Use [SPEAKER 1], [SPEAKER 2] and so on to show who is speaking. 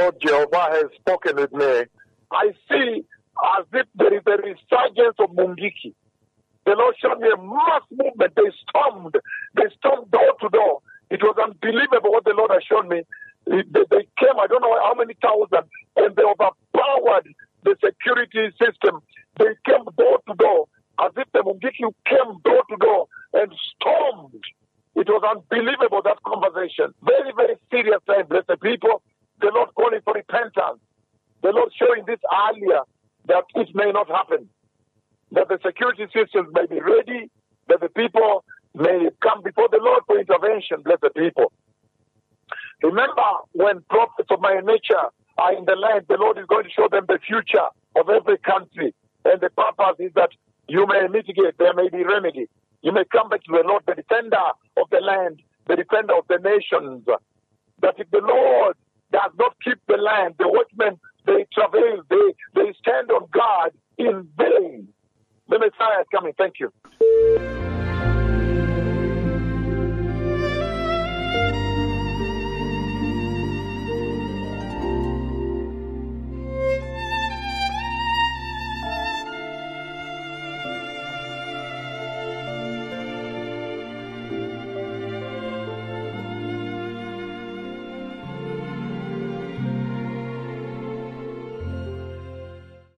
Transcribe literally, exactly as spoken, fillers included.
[SPEAKER 1] Lord Jehovah has spoken with me, I see as if there is a resurgence of Mungiki. The Lord showed me a mass movement. They stormed. They stormed door to door. It was unbelievable what the Lord has shown me. They, they came, I don't know how many thousand, and they overpowered the security system. They came door to door, as if the Mungiki came door to door and stormed. It was unbelievable, that conversation. Very, very serious time, blessed people. The Lord calling for repentance. The Lord showing this earlier that it may not happen. That the security systems may be ready, that the people may come before the Lord for intervention, blessed people. Remember, when prophets of my nature are in the land, the Lord is going to show them the future of every country. And the purpose is that you may mitigate, there may be remedy. You may come back to the Lord, the defender of the land, the defender of the nations. That if the Lord does not keep the land, the watchmen, they travail, they, they stand on guard in vain. The Messiah is coming. Thank you.